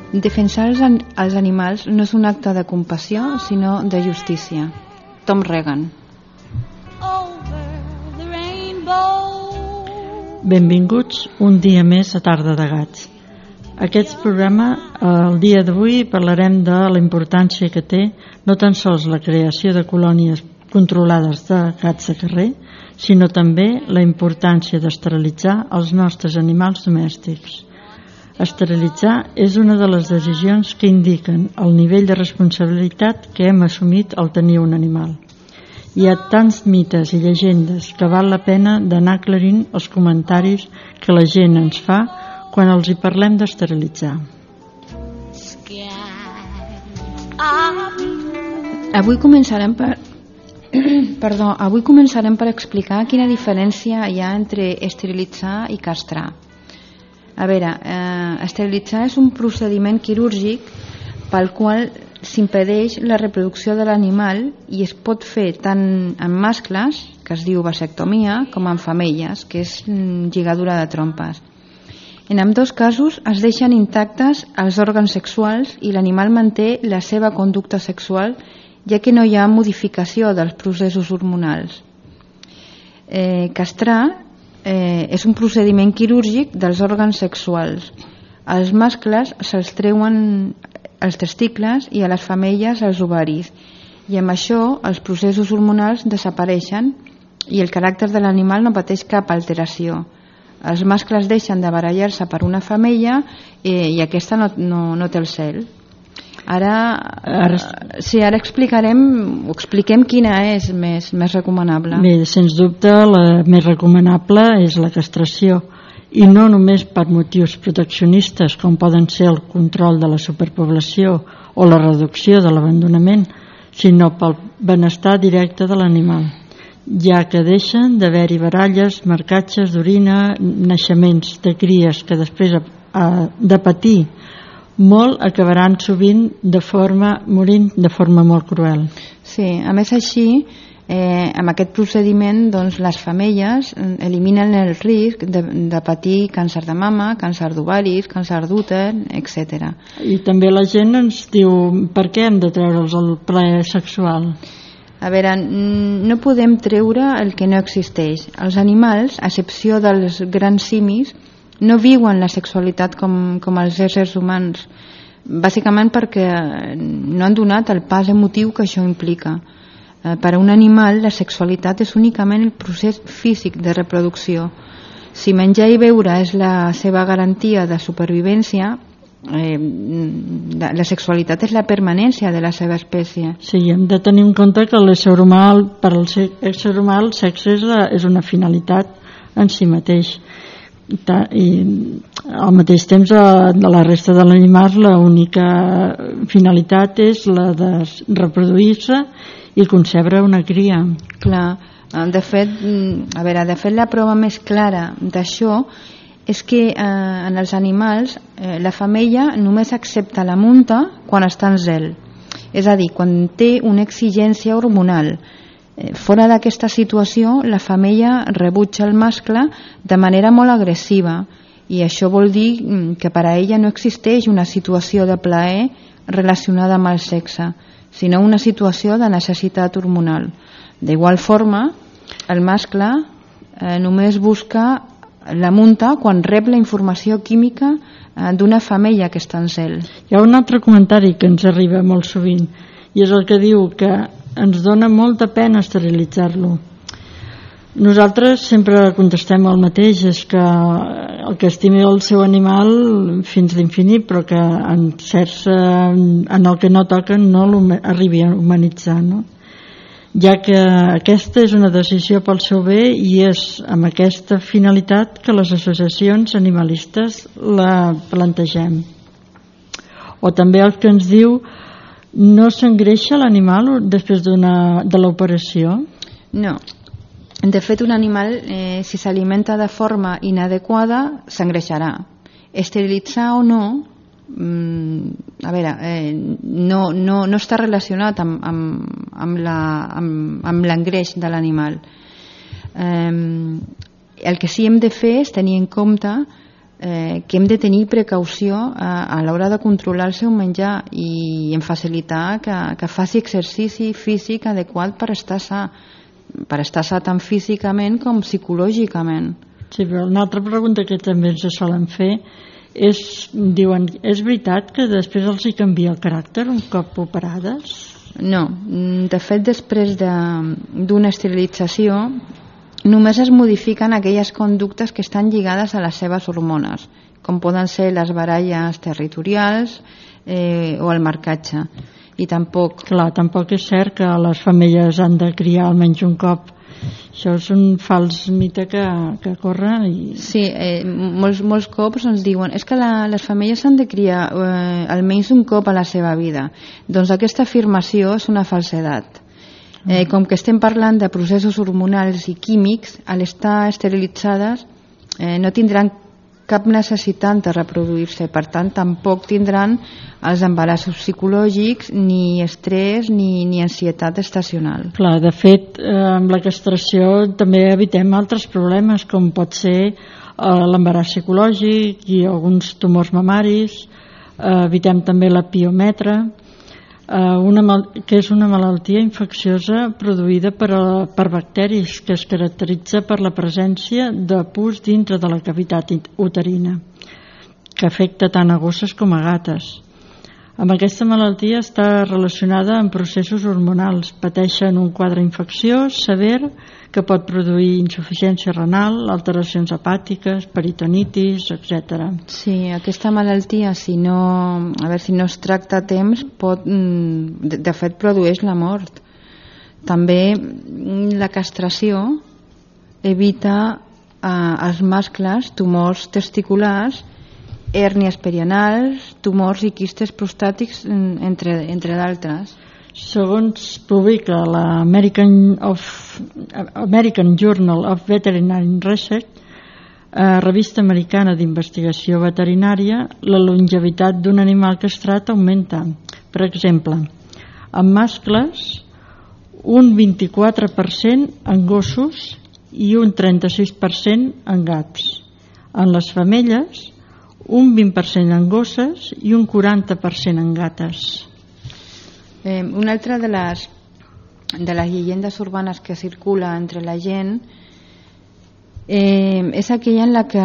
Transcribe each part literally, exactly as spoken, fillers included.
Defensar els, an els animals no és un acte de compassió, sinó de justícia. Tom Regan. Benvinguts un dia més a Tarda de Gats. Aquest programa, el dia d'avui, parlarem de la importància que té no tan sols la creació de colònies controlades de gats de carrer, sinó també la importància d'esterilitzar els nostres animals domèstics. Esterilitzar és una de les decisions que indiquen el nivell de responsabilitat que hem assumit al tenir un animal. Hi ha tants mites i llegendes que val la pena d'anar aclarint els comentaris que la gent ens fa quan els hi parlem d'esterilitzar. Avui començarem per... Perdó, avui començarem per explicar quina diferència hi ha entre esterilitzar i castrar. A veure, eh, esterilitzar és un procediment quirúrgic pel qual s'impedeix la reproducció de l'animal i es pot fer tant en mascles, que es diu vasectomia, com en femelles, que és lligadura de trompes. En ambdós casos es deixen intactes els òrgans sexuals i l'animal manté la seva conducta sexual, ja que no hi ha modificació dels processos hormonals. Eh, castrar eh, és un procediment quirúrgic dels òrgans sexuals. Als mascles se'ls treuen els testicles i a les femelles els ovaris, i amb això els processos hormonals desapareixen i el caràcter de l'animal no pateix cap alteració. Els mascles deixen de barallar-se per una femella eh, i aquesta no, no, no té el cel. Ara, ara, sí, ara explicarem, o expliquem quina és més, més recomanable. Bé, sens dubte la més recomanable és la castració, i no només per motius proteccionistes com poden ser el control de la superpoblació o la reducció de l'abandonament, sinó pel benestar directe de l'animal, ja que deixen d'haver-hi baralles, marcatges d'orina, naixements de cries que després de patir molt acabaran sovint de forma morint de forma molt cruel. Sí, a més així, eh, amb aquest procediment doncs, les femelles eliminen el risc de, de patir càncer de mama, càncer d'ovaris, càncer d'úter, etcètera. I també la gent ens diu per què hem de treure'ls el plaer sexual? A veure, no podem treure el que no existeix. Els animals, a excepció dels grans simis, no viuen la sexualitat com, com els éssers humans, bàsicament perquè no han donat el pas emotiu que això implica. Eh, per a un animal la sexualitat és únicament el procés físic de reproducció. Si menjar i beure és la seva garantia de supervivència, eh, la, la sexualitat és la permanència de la seva espècie. Sí, hem de tenir en compte que l'ésser humà, per al ésser humà el sexe és, la, és una finalitat en si mateix. I al mateix temps de la resta de l'animal l'única finalitat és la de reproduir-se i concebre una cria. Clar, de fet, a veure, de fet la prova més clara d'això és que eh, en els animals eh, la femella només accepta la munta quan està en zel, és a dir, quan té una exigència hormonal. Fora d'aquesta situació, la femella rebutja el mascle de manera molt agressiva i això vol dir que per a ella no existeix una situació de plaer relacionada amb el sexe, sinó una situació de necessitat hormonal. D'igual forma, el mascle eh, només busca la munta quan rep la informació química eh, d'una femella que està en zel. Hi ha un altre comentari que ens arriba molt sovint i és el que diu que ens dona molta pena esterilitzar-lo. Nosaltres sempre contestem el mateix, és que el que estimi el seu animal fins l'infinit, però que en certs, en el que no toquen no l'arribi a humanitzar, no? Ja que aquesta és una decisió pel seu bé i és amb aquesta finalitat que les associacions animalistes la plantegem. O també el que ens diu: no s'engreixa l'animal després d'una, de l'operació? No. De fet, un animal, eh, si s'alimenta de forma inadequada, s'engreixarà. Esterilitzar o no, mm, a veure, eh, no, no, no està relacionat amb, amb, amb, la, amb, amb l'engreix de l'animal. Eh, el que sí hem de fer és tenir en compte eh, que hem de tenir precaució a, a l'hora de controlar el seu menjar i en facilitar que, que faci exercici físic adequat per estar sa, per estar sa tant físicament com psicològicament. Sí, però una altra pregunta que també ens solen fer és, diuen, és veritat que després els hi canvia el caràcter un cop operades? No, de fet després d'una esterilització només es modifiquen aquelles conductes que estan lligades a les seves hormones, com poden ser les baralles territorials eh, o el marcatge. I tampoc... Clar, tampoc és cert que les femelles han de criar almenys un cop. Això és un fals mite que, que corre i... Sí, eh, molts, molts cops ens diuen és que la, les femelles s'han de criar eh, almenys un cop a la seva vida. Doncs aquesta afirmació és una falsedat. Eh, com que estem parlant de processos hormonals i químics, al estar esterilitzades eh, no tindran cap necessitat de reproduir-se, per tant tampoc tindran els embarassos psicològics, ni estrès ni, ni ansietat estacional. Clar, de fet, eh, amb la castració també evitem altres problemes com pot ser eh, l'embaràs psicològic i alguns tumors mamaris, eh, evitem també la piometra, Uh, una mal que és una malaltia infecciosa produïda per, a, per bacteris que es caracteritza per la presència de pus dintre de la cavitat uterina que afecta tant a gosses com a gates. Amb aquesta malaltia està relacionada amb processos hormonals, pateixen un quadre infecciós sever que pot produir insuficiència renal, alteracions hepàtiques, peritonitis, etcètera. Sí, aquesta malaltia, si no, a veure, si no es tracta a temps, pot, de, de fet produeix la mort. També la castració evita eh, als mascles tumors testiculars, hèrnies perianals, tumors i quistes prostàtics, entre, entre d'altres. Segons publica la American, of, American Journal of Veterinary Research, eh, revista americana d'investigació veterinària, la longevitat d'un animal castrat augmenta. Per exemple, en mascles, un vint-i-quatre per cent en gossos i un trenta-sis per cent en gats. En les femelles, un vint per cent en gosses i un quaranta per cent en gates. Eh, una altra de les, de les llegendes urbanes que circula entre la gent eh, és aquella en la que,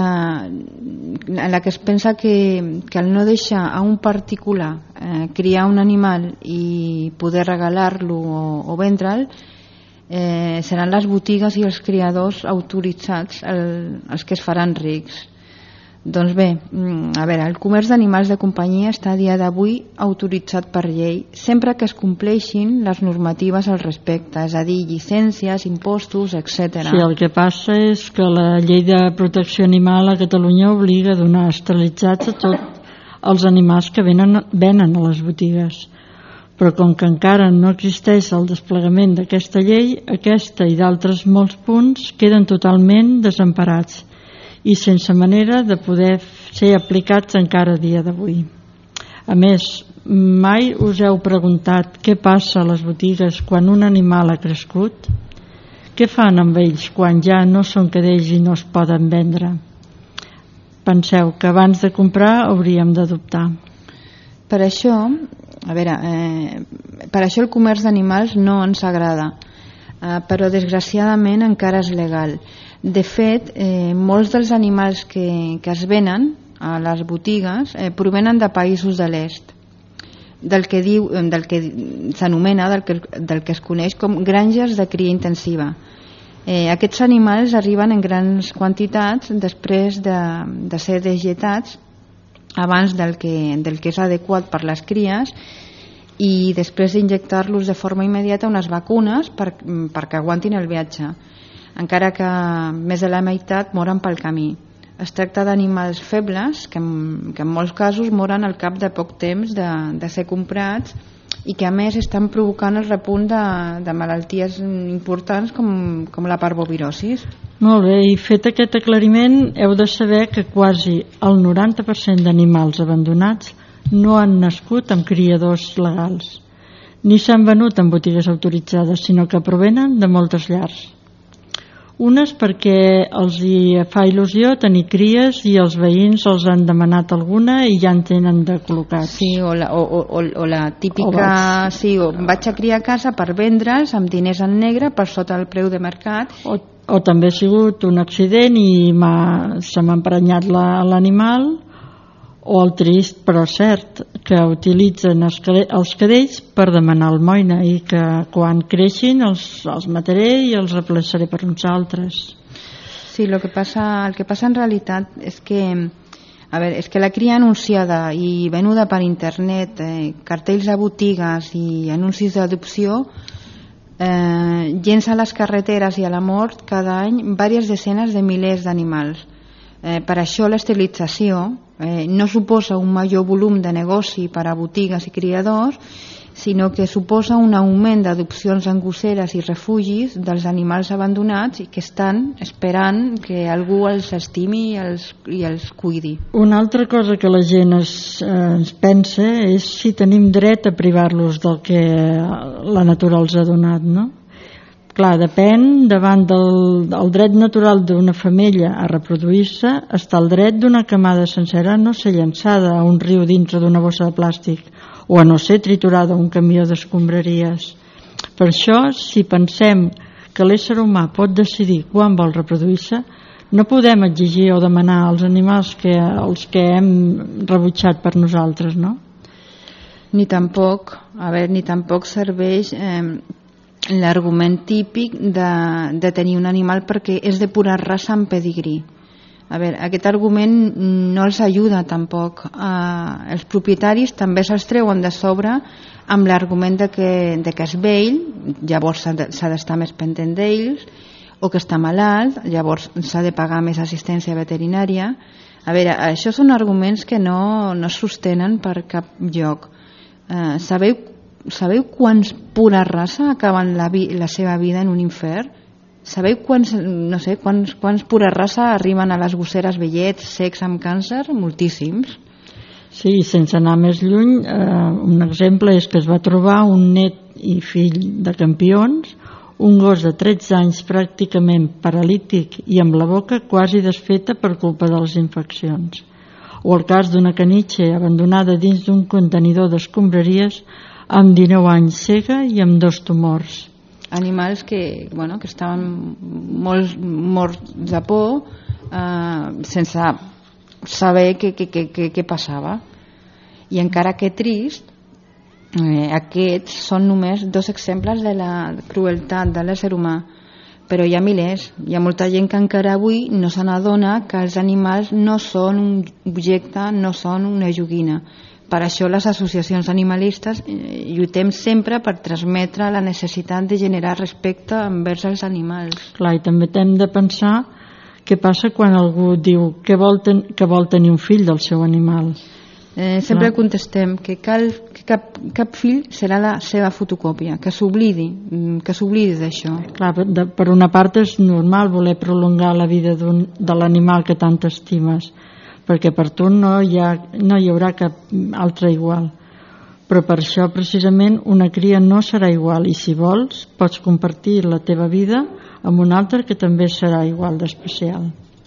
en la que es pensa que, que al no deixar a un particular eh, criar un animal i poder regalar-lo o, o vendre'l, eh, seran les botigues i els criadors autoritzats el, els que es faran rics. Doncs bé, a veure, el comerç d'animals de companyia està a dia d'avui autoritzat per llei sempre que es compleixin les normatives al respecte, és a dir, llicències, impostos, etcètera. Sí, el que passa és que la llei de protecció animal a Catalunya obliga a donar esterilitzats a tots els animals que venen, venen a les botigues. Però com que encara no existeix el desplegament d'aquesta llei, aquesta i d'altres molts punts queden totalment desemparats i sense manera de poder ser aplicats encara a dia d'avui. A més, mai us heu preguntat què passa a les botigues quan un animal ha crescut? Què fan amb ells quan ja no són cadells i no es poden vendre? Penseu que abans de comprar hauríem d'adoptar. Per això, a veure, eh, per això el comerç d'animals no ens agrada, eh, però desgraciadament encara és legal. De fet, eh, molts dels animals que, que es venen a les botigues eh, provenen de països de l'est, del que diu, del que s'anomena, del que, del que es coneix com granges de cria intensiva. Eh, aquests animals arriben en grans quantitats després de, de ser degetats abans del que, del que és adequat per les cries i després d'injectar-los de forma immediata unes vacunes per, perquè aguantin el viatge, encara que més de la meitat moren pel camí. Es tracta d'animals febles que en, que en molts casos moren al cap de poc temps de, de ser comprats i que a més estan provocant el repunt de, de malalties importants com, com la parvovirosis. Molt bé, i fet aquest aclariment heu de saber que quasi el noranta per cent d'animals abandonats no han nascut amb criadors legals, ni s'han venut en botigues autoritzades, sinó que provenen de moltes llars. Unes perquè els hi fa il·lusió tenir cries i els veïns els han demanat alguna i ja en tenen de col·locats. Sí, o la, o, o, o la típica... O sí, o vaig a criar a casa per vendre's amb diners en negre per sota el preu de mercat. O, o també ha sigut un accident i se m'ha emprenyat l'animal, o el trist però cert que utilitzen els, els cadells per demanar almoina i que quan creixin els, els mataré i els replaçaré per uns altres. Sí, lo que passa, el que passa en realitat és que a veure, és que la cria anunciada i venuda per internet, eh, cartells a botigues i anuncis d'adopció eh, llença a les carreteres i a la mort cada any diverses desenes de milers d'animals. Eh, per això l'esterilització eh, no suposa un major volum de negoci per a botigues i criadors, sinó que suposa un augment d'adopcions en gosseres i refugis dels animals abandonats i que estan esperant que algú els estimi i els, i els cuidi. Una altra cosa que la gent es, eh, es pensa és si tenim dret a privar-los del que la natura els ha donat, no? Clar, depèn, davant del, del dret natural d'una femella a reproduir-se, està el dret d'una camada sencera a no ser llançada a un riu dintre d'una bossa de plàstic o a no ser triturada a un camió d'escombraries. Per això, si pensem que l'ésser humà pot decidir quan vol reproduir-se, no podem exigir o demanar als animals que, els que hem rebutjat per nosaltres, no? Ni tampoc, a veure, ni tampoc serveix... Eh, l'argument típic de, de tenir un animal perquè és de pura raça amb pedigrí. A veure, aquest argument no els ajuda tampoc. Eh, els propietaris també se'ls treuen de sobre amb l'argument de que, de que és vell, llavors s'ha d'estar més pendent d'ells, o que està malalt, llavors s'ha de pagar més assistència veterinària. A veure, això són arguments que no, no es sostenen per cap lloc. Eh, sabeu Sabeu quants pura raça acaben la, vi, la seva vida en un infern? Sabeu quants, no sé, quants, quants pura raça arriben a les gosseres vellets, secs amb càncer? Moltíssims. Sí, sense anar més lluny, eh, un exemple és que es va trobar un net i fill de campions, un gos de tretze anys pràcticament paralític i amb la boca quasi desfeta per culpa de les infeccions. O el cas d'una caniche abandonada dins d'un contenidor d'escombraries amb dinou anys, cega i amb dos tumors. Animals que, bueno, que estaven molt morts de por eh, sense saber què, què, què, què passava. I encara que trist, eh, aquests són només dos exemples de la crueltat de l'ésser humà, però hi ha milers. Hi ha molta gent que encara avui no se n'adona que els animals no són un objecte, no són una joguina. Per això les associacions animalistes lluitem sempre per transmetre la necessitat de generar respecte envers els animals. Clar, i també hem de pensar què passa quan algú diu que vol, ten, que vol tenir un fill del seu animal. Eh, sempre Clar. contestem que, cal, que cap, cap fill serà la seva fotocòpia, que s'oblidi, que s'oblidi d'això. Clar, de, per una part és normal voler prolongar la vida de l'animal que tant estimes, perquè per tu no hi, ha, no hi haurà cap altre igual, però per això precisament una cria no serà igual i si vols pots compartir la teva vida amb un altre que també serà igual d'especial.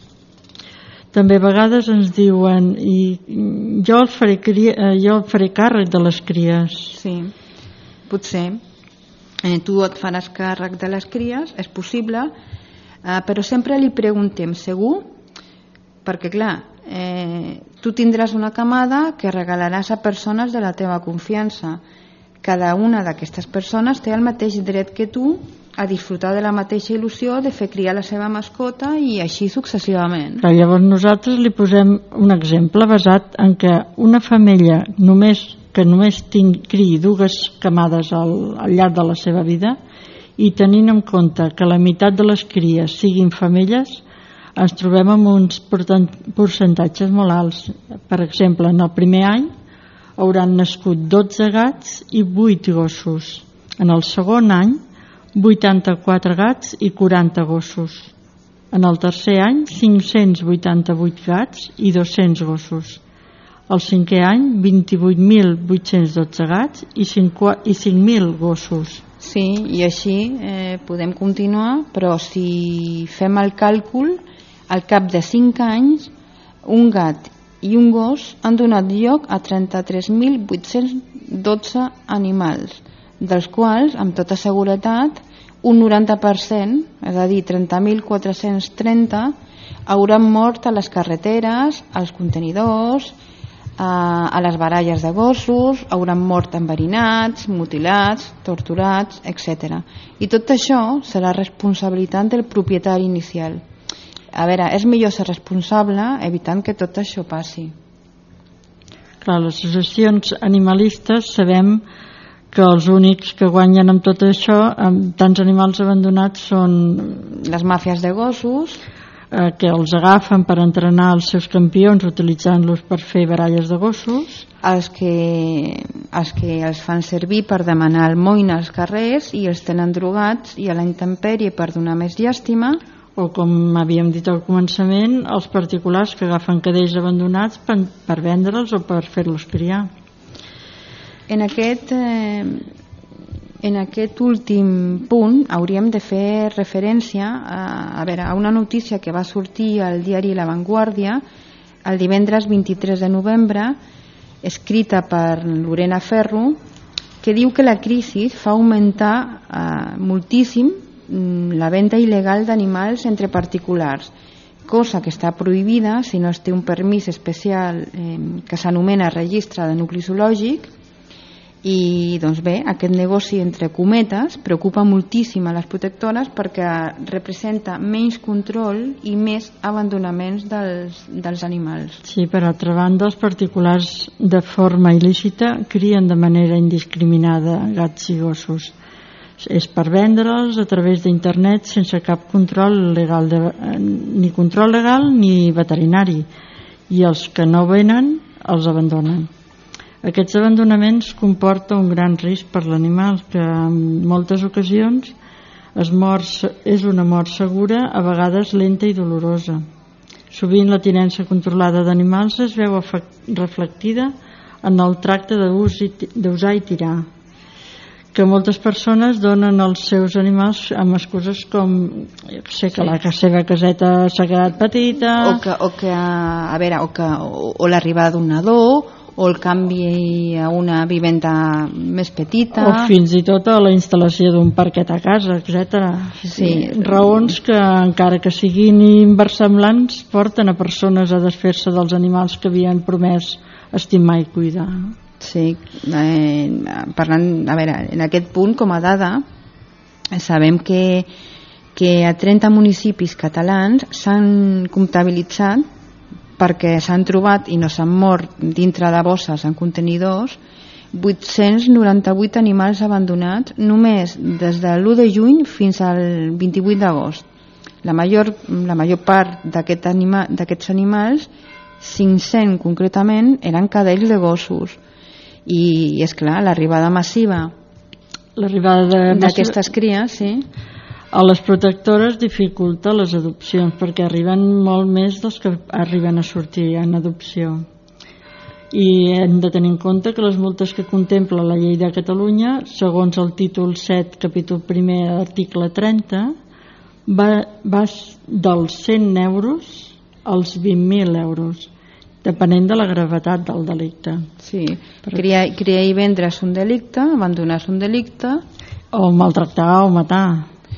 També a vegades ens diuen i jo el faré, cria, jo el faré càrrec de les cries. Sí, potser eh, tu et faràs càrrec de les cries, és possible, eh, però sempre li preguntem segur, perquè clar, Eh, tu tindràs una camada que regalaràs a persones de la teva confiança. Cada una d'aquestes persones té el mateix dret que tu a disfrutar de la mateixa il·lusió de fer criar la seva mascota i així successivament. Clar, llavors nosaltres li posem un exemple basat en que una femella només, que només ting, criï dues camades al, al llarg de la seva vida i tenint en compte que la meitat de les cries siguin femelles, ens trobem amb uns percentatges molt alts. Per exemple, en el primer any hauran nascut dotze gats i vuit gossos. En el segon any, vuitanta-quatre gats i quaranta gossos. En el tercer any, cinc-cents vuitanta-vuit gats i dos-cents gossos. El cinquè any, vint-i-vuit mil vuit-cents dotze gats i cinc mil gossos. Sí, i així eh, podem continuar, però si fem el càlcul, al cap de cinc anys, un gat i un gos han donat lloc a trenta-tres mil vuit-cents dotze animals, dels quals, amb tota seguretat, un noranta per cent, és a dir, trenta mil quatre-cents trenta, hauran mort a les carreteres, als contenidors, a, a les baralles de gossos, hauran mort enverinats, mutilats, torturats, etcètera. I tot això serà responsabilitat del propietari inicial. A veure, és millor ser responsable evitant que tot això passi. Clar, les associacions animalistes sabem que els únics que guanyen amb tot això, amb tants animals abandonats, són les màfies de gossos, eh, que els agafen per entrenar els seus campions utilitzant-los per fer baralles de gossos, els que, els que els fan servir per demanar almoina als carrers i els tenen drogats i a la intempèrie per donar més llàstima, o com havíem dit al començament, els particulars que agafen cadells abandonats per, per vendre'ls o per fer-los criar. En aquest, eh, en aquest últim punt hauríem de fer referència a, a, veure, a una notícia que va sortir al diari La Vanguardia el divendres vint-i-tres de novembre, escrita per Lorena Ferro, que diu que la crisi fa augmentar eh, moltíssim la venda il·legal d'animals entre particulars, cosa que està prohibida si no es té un permís especial eh, que s'anomena registre de nucli zoològic. I doncs bé, aquest negoci entre cometes preocupa moltíssim a les protectores perquè representa menys control i més abandonaments dels, dels animals. Sí, per altra banda, els particulars de forma il·lícita crien de manera indiscriminada gats i gossos. És per vendre'ls a través d'internet sense cap control legal de, ni control legal ni veterinari, i els que no venen els abandonen. Aquests abandonaments comporten un gran risc per l'animal, que en moltes ocasions es mor, és una mort segura, a vegades lenta i dolorosa. Sovint la tinença controlada d'animals es veu reflectida en el tracte d'usar i tirar, que moltes persones donen als seus animals amb excuses com sé que sí. La seva caseta s'ha quedat petita, o que, o que a veure, o, que, o, o l'arribada d'un nadó, o el canvi a una vivenda més petita, o fins i tot a la instal·lació d'un parquet a casa, etcètera. Sí. Raons que, encara que siguin inversemblants, porten a persones a desfer-se dels animals que havien promès estimar i cuidar. Sí, eh, parlant, a veure, en aquest punt, com a dada, sabem que, que a trenta municipis catalans s'han comptabilitzat, perquè s'han trobat i no s'han mort dintre de bosses en contenidors, vuit-cents noranta-vuit animals abandonats només des de l'u de juny fins al vint-i-vuit d'agost. La major, la major part d'aquest anima, d'aquests animals, cinc-cents concretament, eren cadells de gossos. I és clar, l'arribada massiva l'arribada d'aquestes cries, sí, a les protectores dificulta les adopcions, perquè arriben molt més dels que arriben a sortir en adopció. I hem de tenir en compte que les multes que contempla la llei de Catalunya, segons el títol set, capítol primer, article trenta, va, va dels cent euros als vint mil euros, depenent de la gravetat del delicte. Sí, criar, criar i vendre és un delicte, abandonar és un delicte, o maltractar o matar.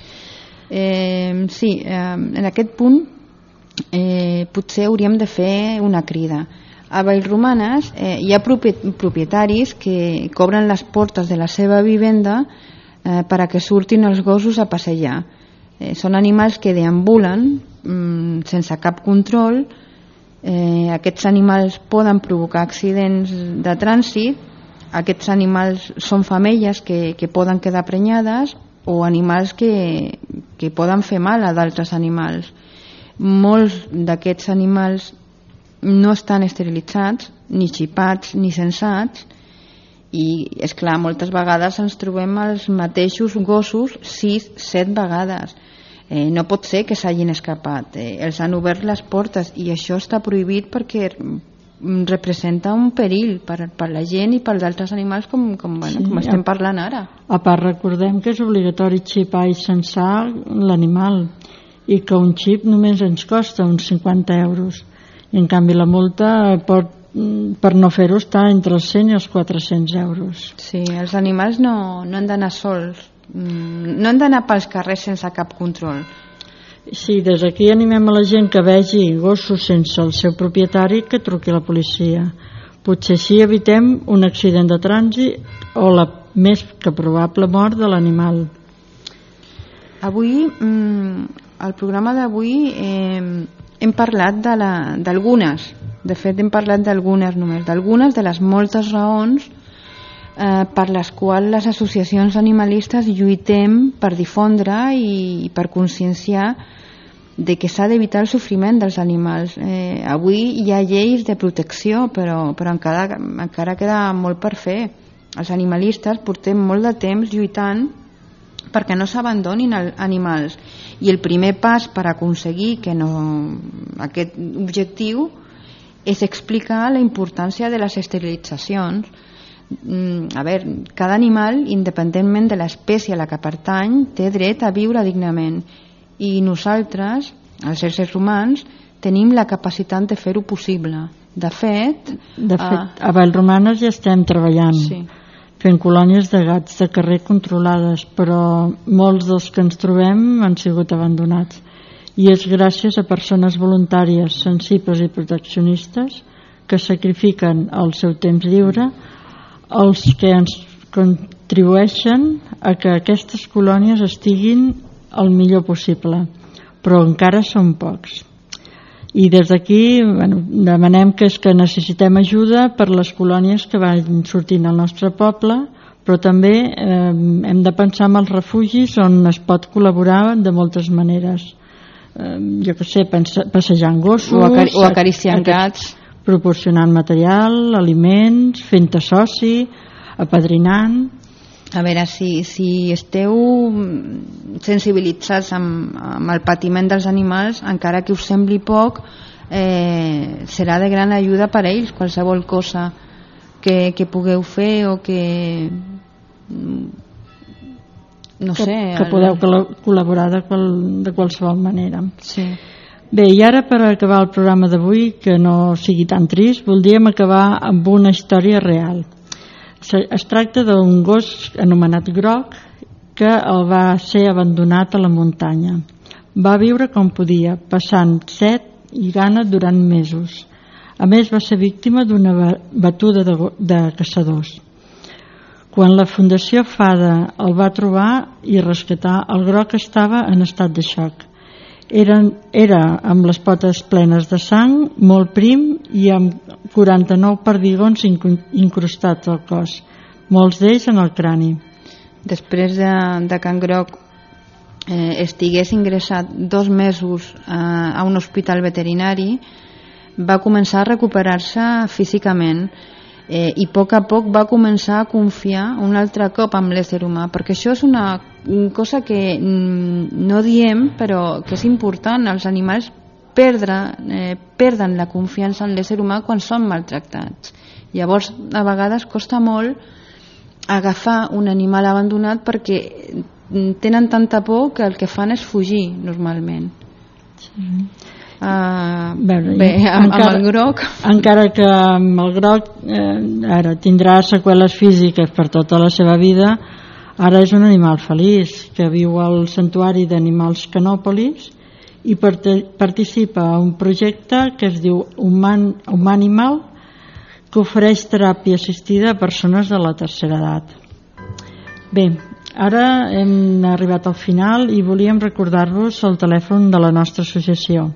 Eh, sí, eh, en aquest punt eh, potser hauríem de fer una crida. A Vallromanes eh, hi ha propietaris que cobren les portes de la seva vivenda eh, per a que surtin els gossos a passejar. Eh, són animals que deambulen mm, sense cap control. Eh, aquests animals poden provocar accidents de trànsit, aquests animals són femelles que, que poden quedar prenyades, o animals que, que poden fer mal a d'altres animals. Molts d'aquests animals no estan esterilitzats, ni xipats, ni censats, i és clar, moltes vegades ens trobem els mateixos gossos sis, set vegades. Eh, no pot ser que s'hagin escapat, eh, els han obert les portes, i això està prohibit perquè representa un perill per, per la gent i per d'altres animals com, com, bueno, Sí, com estem a- parlant ara. A part, recordem que és obligatori xipar i censar l'animal i que un xip només ens costa uns cinquanta euros. I en canvi la multa pot, per no fer-ho està entre els cent i els quatre-cents euros. Sí, els animals no, no han d'anar sols, mm, no han d'anar pels carrers sense cap control. Sí, des d'aquí animem a la gent que vegi gossos sense el seu propietari que truqui a la policia. Potser així evitem un accident de trànsit o la més que probable mort de l'animal. Avui, mm, al programa d'avui eh, hem parlat de la- d'algunes, de fet hem parlat d'algunes només, d'algunes de les moltes raons eh, per les quals les associacions animalistes lluitem per difondre i, i per conscienciar de que s'ha d'evitar el sofriment dels animals. Eh, avui hi ha lleis de protecció, però, però encara, encara queda molt per fer. Els animalistes portem molt de temps lluitant perquè no s'abandonin els animals, i el primer pas per aconseguir que no, aquest objectiu és explicar la importància de les esterilitzacions. Mm, a veure, cada animal, independentment de l'espècie a la que pertany, té dret a viure dignament, i nosaltres, els éssers humans, tenim la capacitat de fer-ho possible. De fet, De fet, ah, a Vallromanes ja estem treballant, sí. fent colònies de gats de carrer controlades, però molts dels que ens trobem han sigut abandonats. I és gràcies a persones voluntàries, sensibles i proteccionistes que sacrifiquen el seu temps lliure, els que ens contribueixen a que aquestes colònies estiguin el millor possible, però encara són pocs. I des d'aquí, bueno, demanem que és que necessitem ajuda per les colònies que van sortint al nostre poble, però també eh, hem de pensar en els refugis on es pot col·laborar de moltes maneres. Eh, jo què sé, passejant gossos, o, acari o acariciant gats, proporcionant material, aliments, fent-te soci, apadrinant. A veure, si, si esteu sensibilitzats amb, amb el patiment dels animals, encara que us sembli poc, eh, serà de gran ajuda per a ells. Qualsevol cosa que, que pugueu fer o que no que, sé que podeu col·laborar de, qual, de qualsevol manera. Sí. Bé, i ara per acabar el programa d'avui, que no sigui tan trist, voldríem acabar amb una història real. Es tracta d'un gos anomenat Groc que el va ser abandonat a la muntanya. Va viure com podia, passant set i gana durant mesos. A més, va ser víctima d'una batuda de, de caçadors. Quan la Fundació Fada el va trobar i rescatar, el Groc estava en estat de xoc. Era, era amb les potes plenes de sang, molt prim i amb quaranta-nou perdigons incrustats al cos, molts d'ells en el crani. Després de, de que en Groc eh, estigués ingressat dos mesos eh, a un hospital veterinari, va començar a recuperar-se físicament, eh, i a poc a poc va començar a confiar un altre cop amb l'ésser humà, perquè això és una cosa que mm, no diem, però que és important. Els animals perdre, eh, perden la confiança en l'ésser humà quan són maltractats. Llavors, a vegades costa molt agafar un animal abandonat perquè tenen tanta por que el que fan és fugir normalment. Sí. Uh, Veure, bé, amb, encara, amb el Groc, encara que amb el Groc eh, ara tindrà seqüeles físiques per tota la seva vida, ara és un animal feliç que viu al santuari d'animals Canòpolis i part participa a un projecte que es diu Human, Humanimal, que ofereix teràpia assistida a persones de la tercera edat. Bé, ara hem arribat al final i volíem recordar-vos el telèfon de la nostra associació.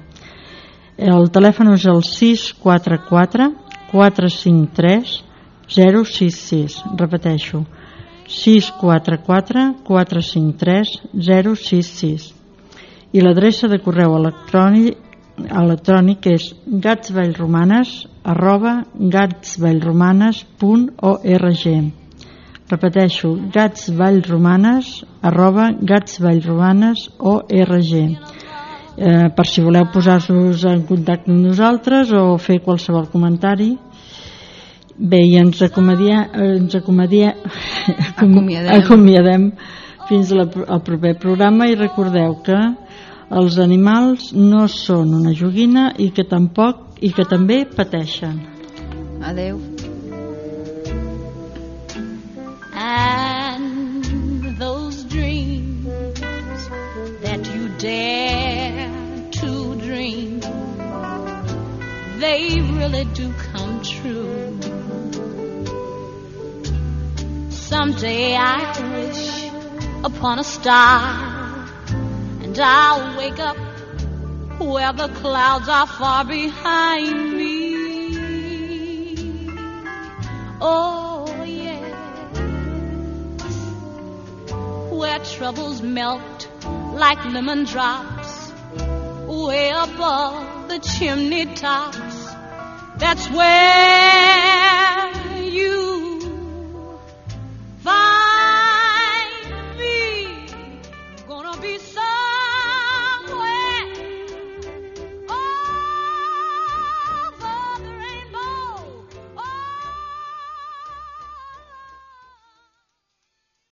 El telèfon és el sis quatre quatre quatre cinc tres zero sis sis. Repeteixo, sis quatre quatre quatre cinc tres zero sis sis. I l'adreça de correu electrònic, electrònic és gatsvallromanes arroba gatsvallromanes punt org. Repeteixo, gatsvallromanes arroba gatsvallromanes punt org. eh, per si voleu posar-vos en contacte amb nosaltres o fer qualsevol comentari. Bé, i ens acomiadem, ens acomiadem, acomiadem. acomiadem fins al proper programa, i recordeu que els animals no són una joguina i que tampoc i que també pateixen. Adeu. And those dreams that you dare to dream, they really do come true. Someday I wish upon a star, and I'll wake up where the clouds are far behind me. Oh yes, where troubles melt like lemon drops way above the chimney tops. That's where you